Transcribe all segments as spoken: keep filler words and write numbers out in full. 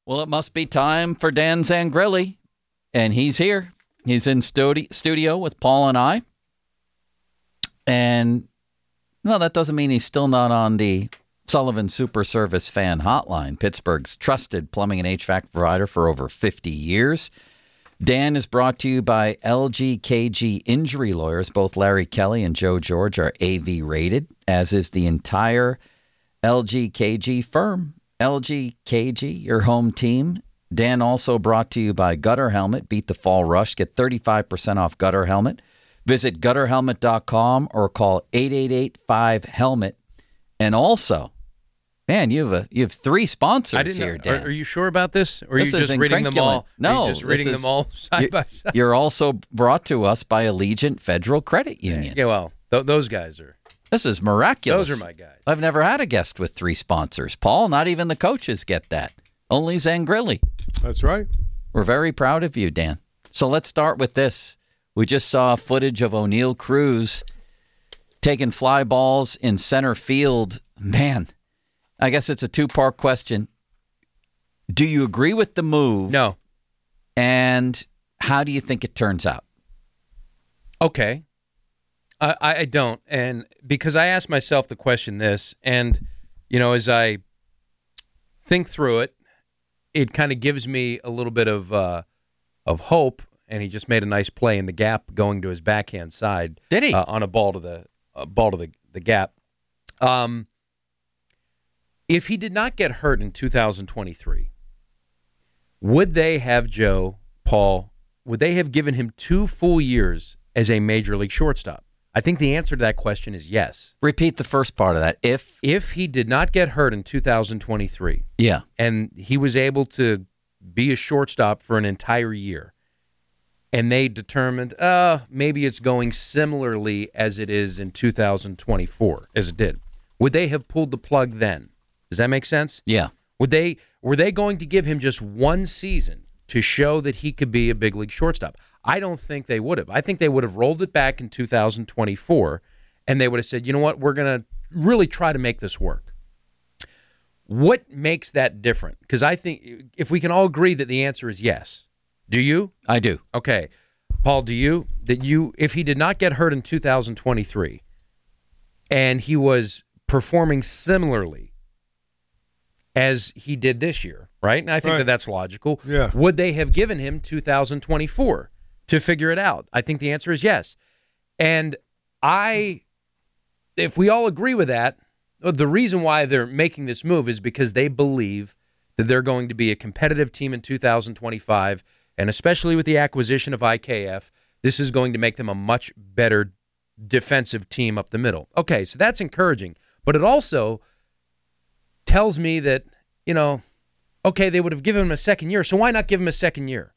Well, it must be time for Dan Zangrilli, and he's here. He's in studi- studio with Paul and I. And, well, that doesn't mean he's still not on the Sullivan Super Service Fan Hotline, Pittsburgh's trusted plumbing and H V A C provider for over fifty years. Dan is brought to you by L G K G Injury Lawyers. Both Larry Kelly and Joe George are A V rated, as is the entire L G K G firm. L G K G, your home team. Dan also brought to you by Gutter Helmet. Beat the fall rush. Get thirty-five percent off Gutter Helmet. Visit gutter helmet dot com or call eight eight eight five helmet. And also, man, you have a you have three sponsors I didn't here, know. Dan. Are, are you sure about this? Or are This you is just reading them all? No, are you just reading this is- them all side you- by side. You're also brought to us by Allegiant Federal Credit Union. Yeah, well, th- those guys are. This is miraculous. Those are my guys. I've never had a guest with three sponsors. Paul, not even the coaches get that. Only Zangrilli. That's right. We're very proud of you, Dan. So let's start with this. We just saw footage of O'Neal Cruz taking fly balls in center field. Man, I guess it's a two-part question. Do you agree with the move? No. And how do you think it turns out? Okay. I, I don't. And because I asked myself the question this, and, you know, as I think through it, it kind of gives me a little bit of uh, of hope. And he just made a nice play in the gap going to his backhand side. Did he? Uh, on a ball to the uh, ball to the, the gap. Um, if he did not get hurt in two thousand twenty-three, would they have Joe, Paul, would they have given him two full years as a major league shortstop? I think the answer to that question is yes. Repeat the first part of that. If If he did not get hurt in two thousand twenty-three, yeah, and he was able to be a shortstop for an entire year, and they determined, uh, maybe it's going similarly as it is in two thousand twenty-four, as it did, would they have pulled the plug then? Does that make sense? yeah. Would they were they going to give him just one season to show that he could be a big league shortstop? I don't think they would have. I think they would have rolled it back in two thousand twenty-four, and they would have said, you know what, we're going to really try to make this work. What makes that different? Because I think if we can all agree that the answer is yes. Do you? I do. Okay. Paul, do you? That you, if he did not get hurt in two thousand twenty-three and he was performing similarly as he did this year, right? And I think Right. that that's logical. Yeah. Would they have given him two thousand twenty-four to figure it out? I think the answer is yes. And I, if we all agree with that, the reason why they're making this move is because they believe that they're going to be a competitive team in two thousand twenty-five, and especially with the acquisition of I K F, this is going to make them a much better defensive team up the middle. Okay, so that's encouraging. But it also tells me that, you know, okay, they would have given him a second year, so why not give him a second year?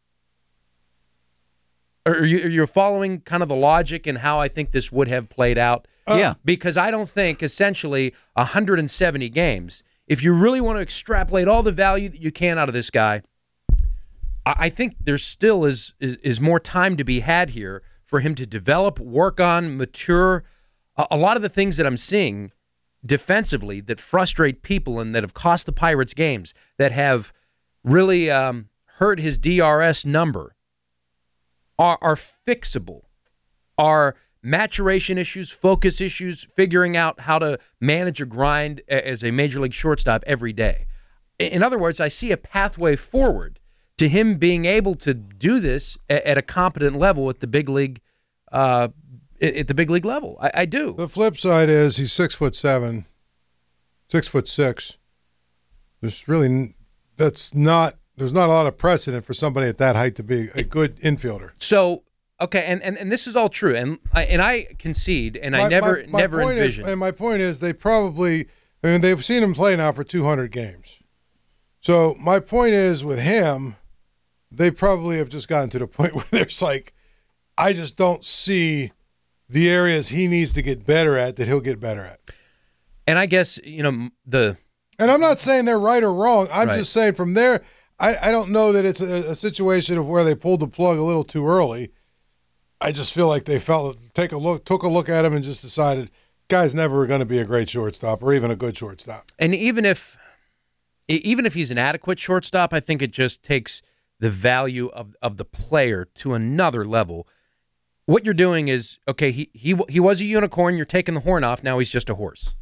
Are you, you're following kind of the logic and how I think this would have played out? Uh, yeah. Because I don't think, essentially, one hundred seventy games, if you really want to extrapolate all the value that you can out of this guy, I, I think there still is, is is more time to be had here for him to develop, work on, mature. A, a lot of the things that I'm seeing defensively that frustrate people and that have cost the Pirates games, that have really um, hurt his D R S number, are, are fixable, are maturation issues, focus issues, figuring out how to manage a grind as a major league shortstop every day. In other words, I see a pathway forward to him being able to do this at a competent level at the big league uh, at the big league level. I, I do. The flip side is he's six foot seven, six foot six. There's really that's not there's not a lot of precedent for somebody at that height to be a good infielder. So okay, and, and, and this is all true, and I and I concede, and I My- never my- my never point envisioned. Is, and my point is, they probably I mean they've seen him play now for two hundred games. So my point is with him, they probably have just gotten to the point where there's like, I just don't see the areas he needs to get better at that he'll get better at. And I guess, you know, the And I'm not saying they're right or wrong. I'm Right. just saying from there, I, I don't know that it's a, a situation of where they pulled the plug a little too early. I just feel like they felt take a look, took a look at him, and just decided, guy's never going to be a great shortstop or even a good shortstop. and even if even if he's an adequate shortstop, I think it just takes the value of, of the player to another level. What you're doing is, okay, he he he was a unicorn, you're taking the horn off, now he's just a horse.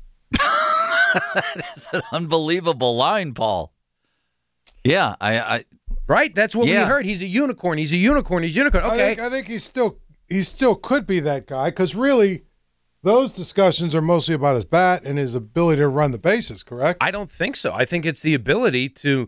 That is an unbelievable line, Paul. Yeah, I, I right? That's what yeah. we heard. He's a unicorn. He's a unicorn. He's a unicorn. Okay. I think, I think he still he still could be that guy because really, those discussions are mostly about his bat and his ability to run the bases. Correct? I don't think so. I think it's the ability to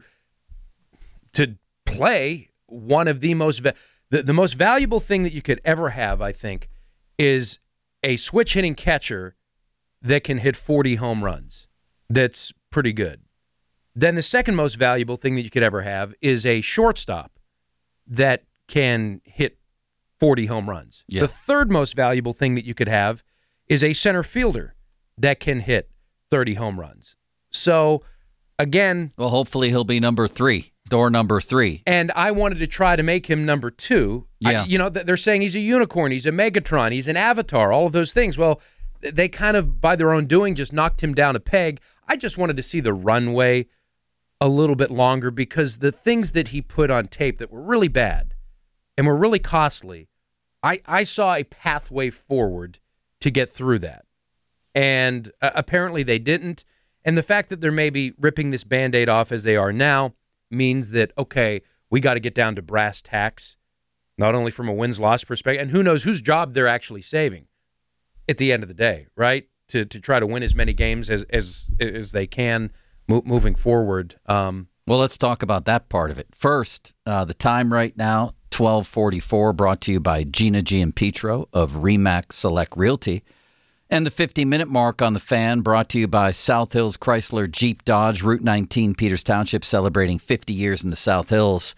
to play one of the most va- the, the most valuable thing that you could ever have. I think is a switch hitting catcher that can hit forty home runs. That's pretty good. Then the second most valuable thing that you could ever have is a shortstop that can hit forty home runs. Yeah. The third most valuable thing that you could have is a center fielder that can hit thirty home runs. So, again... Well, hopefully he'll be number three, door number three. And I wanted to try to make him number two. Yeah. I, you know, they're saying he's a unicorn, he's a Megatron, he's an Avatar, all of those things. Well, they kind of, by their own doing, just knocked him down a peg. I just wanted to see the runway a little bit longer because the things that he put on tape that were really bad and were really costly, I, I saw a pathway forward to get through that. And uh, apparently they didn't. And the fact that they're maybe ripping this Band-Aid off as they are now means that, okay, we got to get down to brass tacks, not only from a wins-loss perspective, and who knows whose job they're actually saving at the end of the day, right? To to try to win as many games as as, as they can mo- moving forward. Um, well, let's talk about that part of it. First, uh, the time right now, twelve forty-four, brought to you by Gina Giampietro of Remax Select Realty. And the fifty-minute mark on the Fan, brought to you by South Hills Chrysler Jeep Dodge, Route nineteen, Peters Township, celebrating fifty years in the South Hills.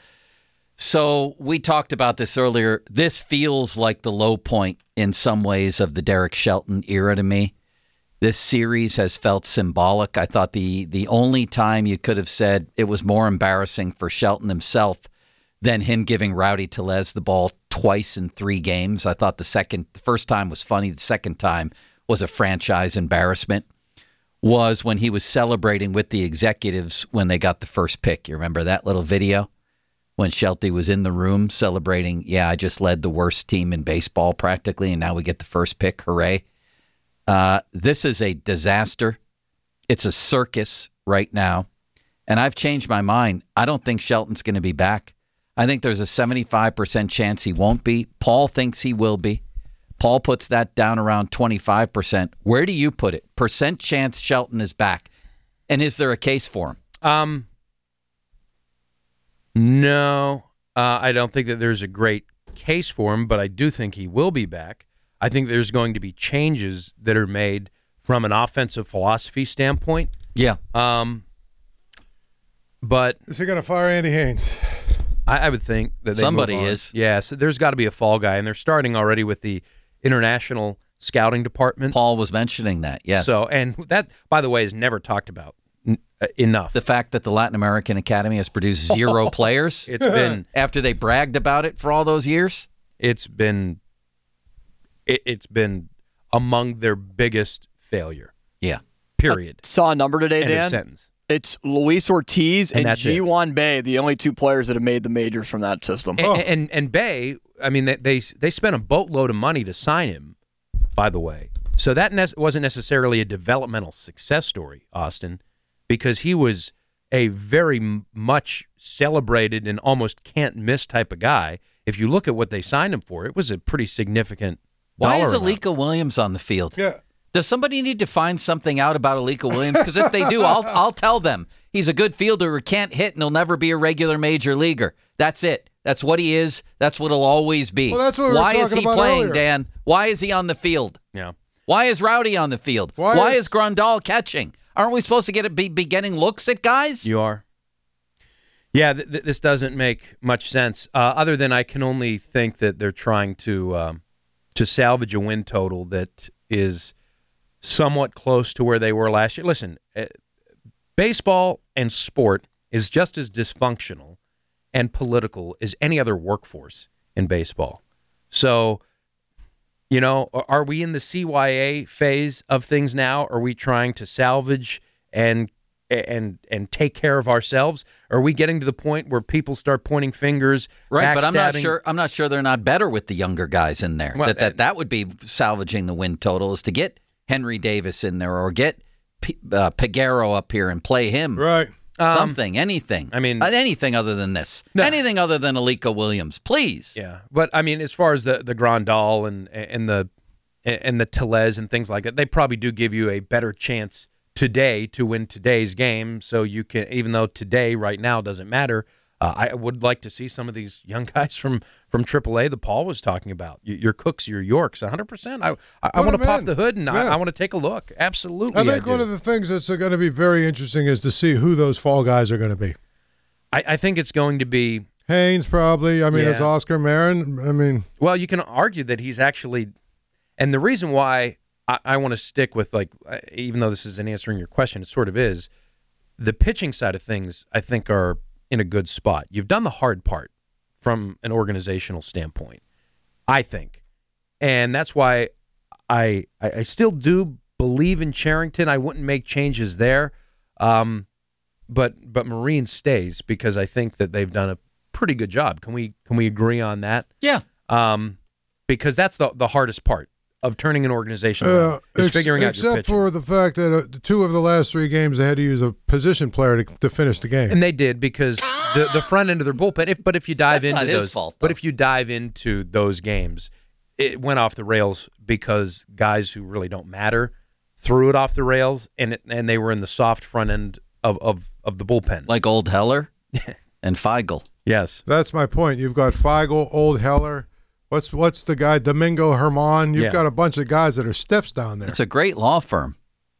So we talked about this earlier. This feels like the low point in some ways of the Derek Shelton era to me. This series has felt symbolic. I thought the the only time you could have said it was more embarrassing for Shelton himself than him giving Rowdy Tellez the ball twice in three games. I thought the second, the first time was funny. The second time was a franchise embarrassment, was when he was celebrating with the executives when they got the first pick. You remember that little video? When Shelty was in the room celebrating, yeah, I just led the worst team in baseball practically, and now we get the first pick. Hooray. Uh, this is a disaster. It's a circus right now. And I've changed my mind. I don't think Shelton's going to be back. I think there's a seventy-five percent chance he won't be. Paul thinks he will be. Paul puts that down around twenty-five percent. Where do you put it? Percent chance Shelton is back. And is there a case for him? Um, no, uh, I don't think that there's a great case for him, but I do think he will be back. I think there's going to be changes that are made from an offensive philosophy standpoint. Yeah. Um, but Is he going to fire Andy Haynes? I, I would think that they Somebody move on. is. Yeah, so there's got to be a fall guy, and they're starting already with the international scouting department. Paul was mentioning that, yes. So, and that, by the way, is never talked about n- uh, enough. The fact that the Latin American Academy has produced zero players It's been after they bragged about it for all those years. it's been it, it's been among their biggest failure. Yeah. Period. Saw a number today, End of Dan. sentence. It's Luis Ortiz And and, that's it. G one Bay, the only two players that have made the majors from that system. And, and and Bay, I mean, they, they they spent a boatload of money to sign him. By the way, so that ne- wasn't necessarily a developmental success story, Austin, because he was a very m- much celebrated and almost can't miss type of guy. If you look at what they signed him for, it was a pretty significant. Why is dollar amount. Alika Williams on the field? Yeah. Does somebody need to find something out about Alika Williams? Because if they do, I'll I'll tell them. He's a good fielder who can't hit, and he'll never be a regular major leaguer. That's it. That's what he is. That's what he'll always be. Well, that's what we were Why is talking he about playing, earlier. Dan? Why is he on the field? Yeah. Why is Rowdy on the field? Why Why, is- is, Grandal catching? Aren't we supposed to get a, be, be getting looks at guys? You are. Yeah, th- th- this doesn't make much sense. Uh, other than I can only think that they're trying to um, to salvage a win total that is somewhat close to where they were last year. Listen, uh, baseball and sport is just as dysfunctional and political as any other workforce in baseball. So, you know, are- are we in the C Y A phase of things now? Are we trying to salvage and and and take care of ourselves? Are we getting to the point where people start pointing fingers? Right, but I'm not backstabbing? sure. I'm not sure they're not better with the younger guys in there. Well, that, that that would be salvaging the win total is to get Henry Davis in there or get P, uh, Peguero up here and play him. Right. Something, anything. I mean- Uh, anything other than this. No. Anything other than Alika Williams, please. Yeah, but I mean, as far as the the Grandal and and the and the Tellez and things like that, they probably do give you a better chance today to win today's game. So you can, even though today right now doesn't matter, uh, I would like to see some of these young guys from from triple A that Paul was talking about. Your, your Cooks, your Yorks, one hundred percent. I I, I Put want to them pop in. the hood and I, Yeah. I want to take a look. Absolutely, I think do. one of the things that's going to be very interesting is to see who those fall guys are going to be. I, I think it's going to be. Haynes probably. I mean, Yeah. it's Oscar Marin. I mean, Well, you can argue that he's actually, and the reason why I, I want to stick with, like, uh, even though this isn't answering your question, it sort of is, the pitching side of things, I think, are in a good spot. You've done the hard part from an organizational standpoint, I think. And that's why I I, I still do believe in Cherington. I wouldn't make changes there. Um, but but Marine stays because I think that they've done a pretty good job. Can we can we agree on that? Yeah. Um, because that's the the hardest part of turning an organization uh, around is ex- figuring out your except pitching. for the fact that uh, two of the last three games they had to use a position player to, to finish the game. And they did because the the front end of their bullpen. If but if you dive That's into not his those, fault, but though. if you dive into those games, it went off the rails because guys who really don't matter threw it off the rails, and it, and they were in the soft front end of of, of the bullpen. Like Old Heller and Feigl. Yes, That's my point. You've got Feigl, Old Heller. What's what's the guy? Domingo Herman. You've Yeah. got a bunch of guys that are stiffs down there. It's a great law firm.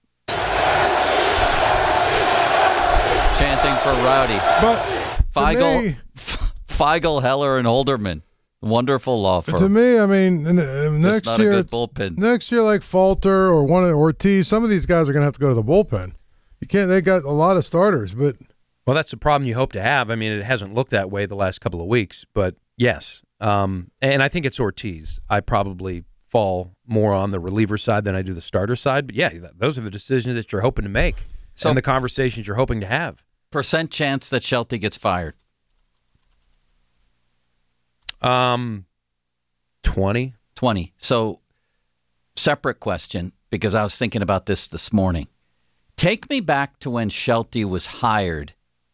Chanting for Rowdy. But to Feigl, me, Feigl, Heller, and Holderman. Wonderful law firm. to me, I mean, n- uh, That's next not year, a good bullpen. next year, like Falter or one of Ortiz, some of these guys are going to have to go to the bullpen. You can't. They got a lot of starters, but well, that's the problem you hope to have. I mean, it hasn't looked that way the last couple of weeks, but yes, um, and I think it's Ortiz. I probably fall more on the reliever side than I do the starter side. But yeah, th- those are the decisions that you're hoping to make, So- and the conversations you're hoping to have. Percent chance that Shelty gets fired. Um, twenty. twenty. So, separate question, because I was thinking about this this morning. Take me back to when Shelty was hired.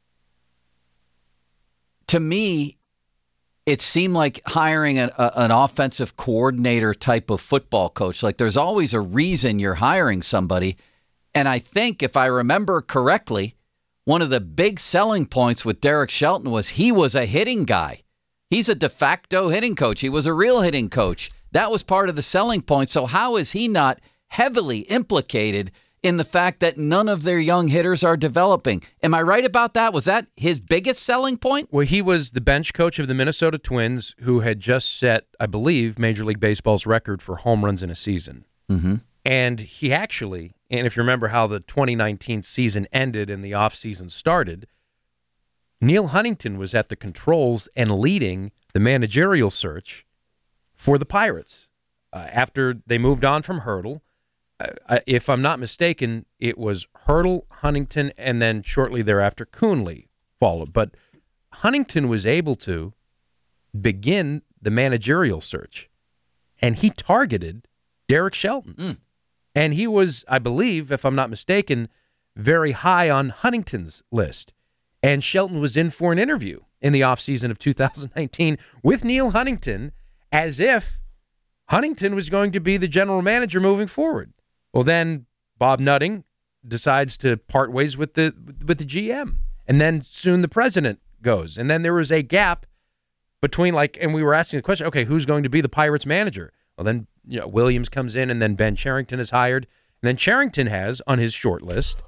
To me, it seemed like hiring an, a, an offensive coordinator type of football coach. Like there's always a reason you're hiring somebody. And I think, if I remember correctly, one of the big selling points with Derek Shelton was he was a hitting guy. He's a de facto hitting coach. He was a real hitting coach. That was part of the selling point. So how is he not heavily implicated in the fact that none of their young hitters are developing? Am I right about that? Was that his biggest selling point? Well, he was the bench coach of the Minnesota Twins, who had just set, I believe, Major League Baseball's record for home runs in a season. Mm-hmm. And he actually, and if you remember how the twenty nineteen season ended and the offseason started, Neil Huntington was at the controls and leading the managerial search for the Pirates. Uh, after they moved on from Hurdle, uh, if I'm not mistaken, it was Hurdle, Huntington, and then shortly thereafter Coonley followed. But Huntington was able to begin the managerial search, and he targeted Derek Shelton. Mm. And he was, I believe, if I'm not mistaken, very high on Huntington's list. And Shelton was in for an interview in the offseason of two thousand nineteen with Neil Huntington as if Huntington was going to be the general manager moving forward. Well, then Bob Nutting decides to part ways with the with the G M. And then soon the president goes. And then there was a gap between, like, and we were asking the question, okay, who's going to be the Pirates manager? Well, then you know, Williams comes in, and then Ben Cherington is hired. And then Cherington has on his short list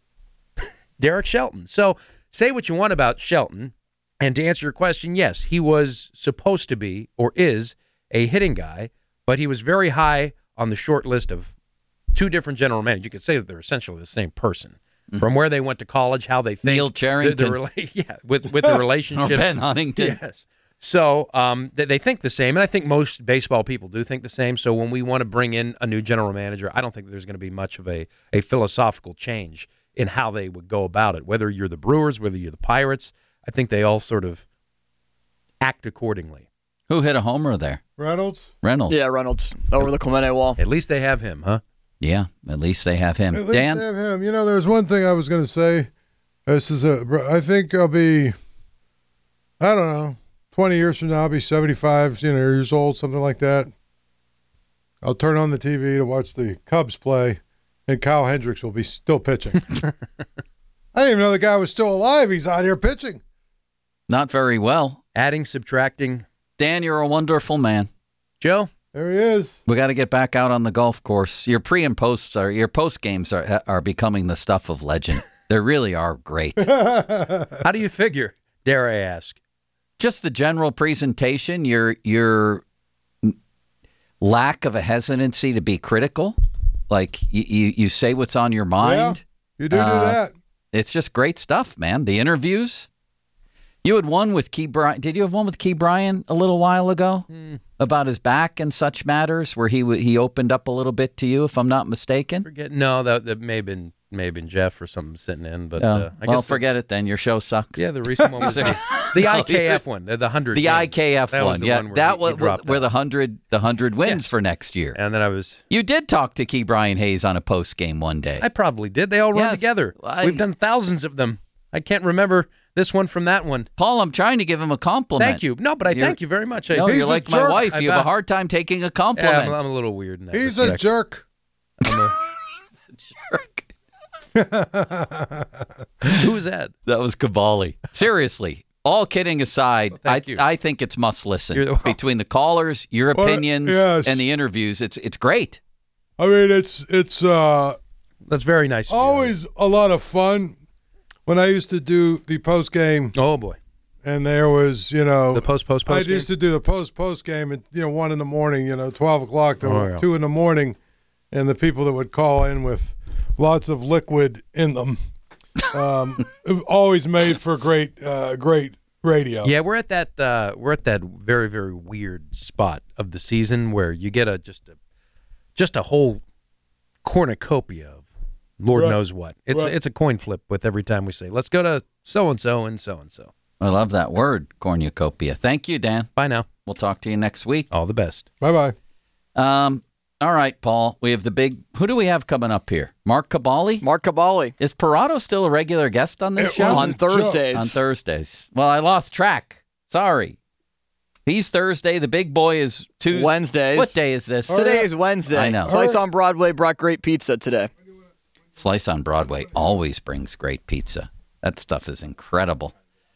Derek Shelton. So say what you want about Shelton. And to answer your question, yes, he was supposed to be or is a hitting guy, but he was very high on the short list of two different general managers. You could say that they're essentially the same person. Mm-hmm. From where they went to college, how they think. Neil Cherington. The, the rela- yeah, with, with the relationship. Or Ben Huntington. Yes. So um, they, they think the same, and I think most baseball people do think the same. So when we want to bring in a new general manager, I don't think there's going to be much of a, a philosophical change in how they would go about it. Whether you're the Brewers, whether you're the Pirates, I think they all sort of act accordingly. Who hit a homer there? Reynolds? Reynolds. Yeah, Reynolds over the Clemente wall. At least they have him, huh? Yeah, at least they have him. At least Dan? they have him. You know, there's one thing I was going to say. This is a. I think I'll be, I don't know, twenty years from now, I'll be seventy-five you know, years old, something like that. I'll turn on the T V to watch the Cubs play, and Kyle Hendricks will be still pitching. I didn't even know the guy was still alive. He's out here pitching. Not very well. Adding, subtracting. Dan, you're a wonderful man. Joe? There he is. We got to get back out on the golf course. Your pre and posts are your post games are are becoming the stuff of legend. They really are great. How do you figure, dare I ask? Just the general presentation, your your lack of a hesitancy to be critical. Like you, you, you say what's on your mind. Yeah, you do Uh, do that. It's just great stuff, man. The interviews. You had one with Key Bryan. Did you have one with Key Bryan a little while ago Mm. about his back and such matters, where he w- he opened up a little bit to you, if I'm not mistaken? Forget. No, that, that may have been may have been Jeff or something sitting in, but Oh, uh, I well, guess the- forget it then. Your show sucks. yeah, the recent one was the, the I K F one, the, the hundred. the games. I K F That was one. the Yeah, one where that he- was he dropped where out. the hundred the hundred wins for next year. And then I was, You did talk to Key Bryan Hayes on a post game one day. I probably did. They all run Yes, together. I- We've done thousands of them. I can't remember this one from that one. Paul, I'm trying to give him a compliment. Thank you. No, but I You're- thank you very much. I, No, He's you're a like my jerk. wife. I You have a bet. hard time taking a yeah, compliment. I'm, I'm a little weird in that He's a respect. jerk. I'm a- Jerk. Who was that? That was Cavalli. Seriously, all kidding aside, Well, I, thank you. I think it's must listen. You're the- Between the callers, your Well, opinions, yes. and the interviews, it's it's great. I mean, it's it's uh, That's very nice. of you. always a lot of fun. When I used to do the post game, Oh boy, and there was, you know, the post post I post. used to do the post post game at you know one in the morning, you know, twelve o'clock to Oh, yeah. two in the morning, and the people that would call in with lots of liquid in them, um, it always made for great, uh, great radio. Yeah, we're at that. Uh, we're at that very very weird spot of the season where you get a just a just a whole cornucopia of Lord Right. knows what. It's Right. it's a coin flip with every time we say let's go to so and so and so and so. I love that word, cornucopia. Thank you, Dan. Bye now. We'll talk to you next week. All the best. Bye bye. Um, all right, Paul. We have the big. Who do we have coming up here? Mark Cavalli. Mark Cavalli Is Parado still a regular guest on this It show? was on a joke. Thursdays. On Thursdays. Well, I lost track. Sorry. He's Thursday. The big boy is Tuesday. Wednesdays. What day is this? Today is Wednesday. I know. Slice on Broadway brought great pizza today. Slice on Broadway always brings great pizza. That stuff is incredible.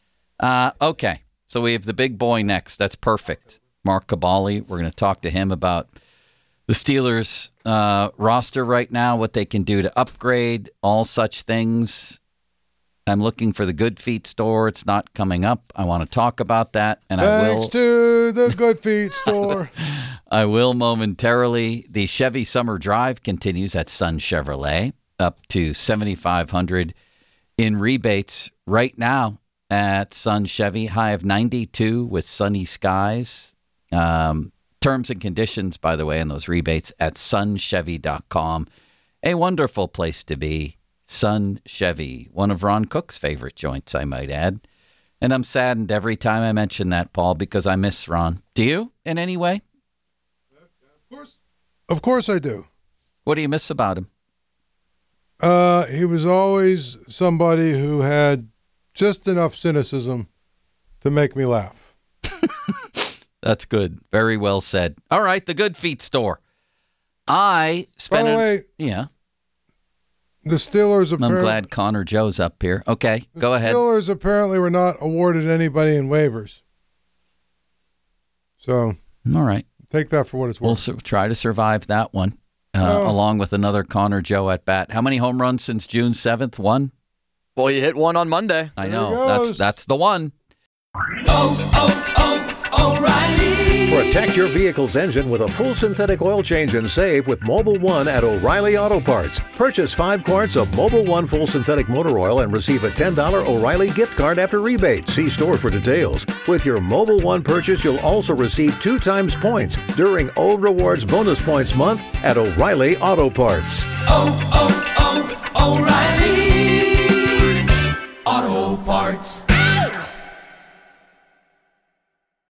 Uh, okay, so we have the big boy next. That's perfect. Mark Cavalli. We're going to talk to him about the Steelers uh, roster right now, what they can do to upgrade, all such things. I'm looking for the Good Feet store. It's not coming up. I want to talk about that, and I will. Thanks to the Good Feet store. I will momentarily. The Chevy Summer Drive continues at Sun Chevrolet, up to seventy-five hundred dollars in rebates right now at Sun Chevy. High of ninety-two with sunny skies. Um, terms and conditions, by the way, in those rebates at sun chevy dot com. A wonderful place to be. Sun Chevy, one of Ron Cook's favorite joints, I might add. And I'm saddened every time I mention that, Paul, because I miss Ron. Do you, in any way? Of course, of course I do. What do you miss about him? Uh, he was always somebody who had just enough cynicism to make me laugh. That's good. Very well said. All right, the Good Feet store. I By spent. the an- way, yeah, the Steelers I'm apparently glad Connor Joe's up here. Okay, the go ahead. Steelers apparently were not awarded anybody in waivers. So All right, take that for what it's we'll worth. su- try to survive that one, uh, Oh. along with another Connor Joe at bat. How many home runs since June seventh? One. Well, you hit one on Monday. I There know. he That's goes. that's the one. Protect your vehicle's engine with a full synthetic oil change and save with Mobile One at O'Reilly Auto Parts. Purchase five quarts of Mobile One full synthetic motor oil and receive a ten dollars O'Reilly gift card after rebate. See store for details. With your Mobile One purchase, you'll also receive two times points during O Rewards Bonus Points Month at O'Reilly Auto Parts. oh, oh, oh, O'Reilly oh, O'Reilly Auto Parts.